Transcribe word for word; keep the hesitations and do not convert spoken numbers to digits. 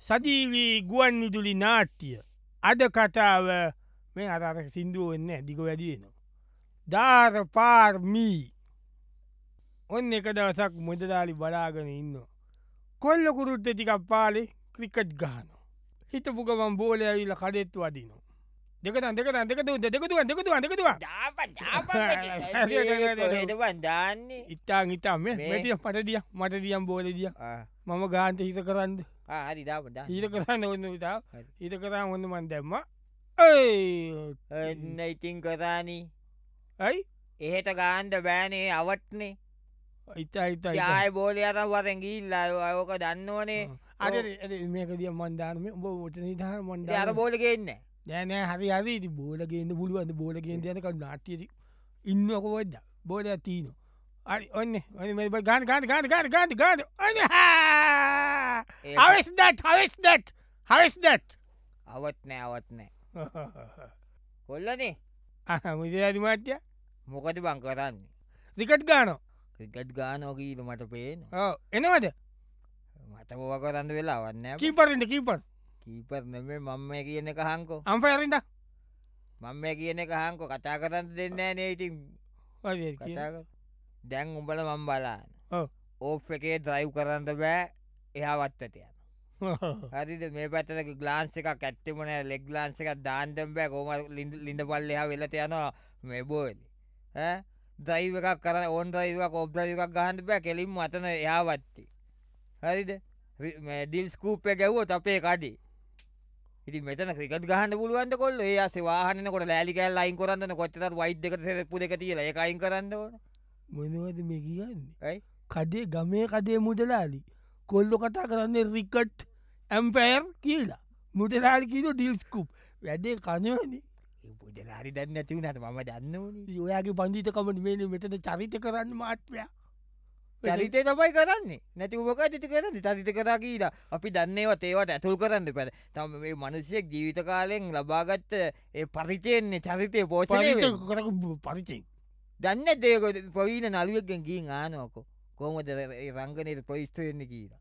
සජීවී ගුවන් විදුලි නාට්‍ය අද කතාව මේ අරර සිින්දුව වෙන්න දිග වැඩියනවා. ධාර පාර්මී ඔන්න එක දවසක් මුදලාලි බලාගෙන ඉන්න. කොල්ල කුරුත්ත ටිකක් පාලේ ක්‍රිකට් ගාන. හිතපුගමන් බෝල ඇවිල්ල කඩෙත්තු වදිනවා. දෙකතන් දෙකතන් දෙකතු දෙකතුව දෙකතුව දෙකතුව දාන්නේ ඉතාන් ඉතාම මැතිය පටදිය මටදියම් බෝලදිය මම ගාන්ත හිත කරන්න හරි දාපට හිත කරන්න ඔන්න විතා හිත කරා ඔන්න මන් දැම්ම එන්න ඉතින් කරානී ඇයි එහෙට ගාන්ඩ බෑනේ අවට්නේ ඉතා ඉතා යාය බෝලය අතම් වරෙන් ගිල්ලා අයෝක දන්නවනේ අද මේක දිය මන්දානම උඹ ෝට නිධහ මොන්ද අර බෝලගෙන්න නෑනෑ හරි හරි බෝලගේන්න පුළුවන්ද බෝලගෙන් යනක නාට්‍යති ඉන්නක වොද්ද බෝල තිීන අරි ඔන්න ගාන ගාන ගාන ගාන ගාන ගාන ඔන්න හවස් දැට් හවස් දැට් හවස් දැට් අවත් නෑ අවත් නෑ කොල්ලනේ මුදරි මාත්‍ය මොකද බං කරන්නේ රිකට් ගානෝ ක්‍රිකට් ගානෝකීට මට පේන එනවද මට බෝව කරන්න වෙලා වන්න කීපරට කීපර් කීපර් නෙමේ මම්ම කියන එක හංකෝ අම්පයරින්ද මම්ම කියන එක හංකෝ කතා කරන්න දෙන්න නේ ඉතින් දැන් උඹල මම් බලාන ඕෆ් එකේ ද්‍රයිව් කරන්න බෑ එහා වත්තට යන හරිද මේ පැත්තක ග්ලාන්ස එක ඇත්තෙමන ලෙක් ලාන්ස එකක් දාන්තම් බෑ කෝම ලිඳ පල්ල එහා වෙලට යනවා මේ බෝලි දයිව එකක් කර ඕන් දයිවක් ඔබ්දයිවක් ගහන්ට බෑ කෙලින් අතන එයා වත්ති හරිද දිල් ස්කූප්ය ගැව්වොත් අපේ කඩේ ඉති මෙතන ක්‍රිකත් ගහන්න පුළුවන්ද කොල්ල ඒ අසේ වාහනකොට ලෑලිකෑල් අයින් කරන්න කොච්චරත් වයිද් දෙක සෙප්පු දෙක තියලා ඒක අයින් කරන්න ඕන මොනවද මේ කියන්නේ ඇයි කඩේ ගමේ කදේ මුදලාලි කොල්ලො කතා කරන්නේ රිකට් ඇම්පෑර් කියලා මුදලාලි කියීද ඩිල්ස්කුප් වැඩේ කනවනේ පුදලාරි දන්න ඇතිවනට මම දන්නවන ඔයාගේ පන්දිතකමට මේ මෙතන චරිත කරන්න මාත්වයා චරිතය තමයි කරන්නේ නැති උපක ඇති කරන්න චරිත කරා කීද අපි දන්නේවත් ඒවට ඇතුල් කරන්න පැද තම මේ මනුෂයෙක් ජීවිත කාලයෙන් ලබාගත්ත ඒ පරිචයෙන්නේ චරිතය පෝෂණය කර පරිචෙන් දන්න දේක පොයින නළුවක්ගෙන් ගී ආනෝකෝ කෝමද රංගනයට ප්‍රයිස්ට වෙන්න කීද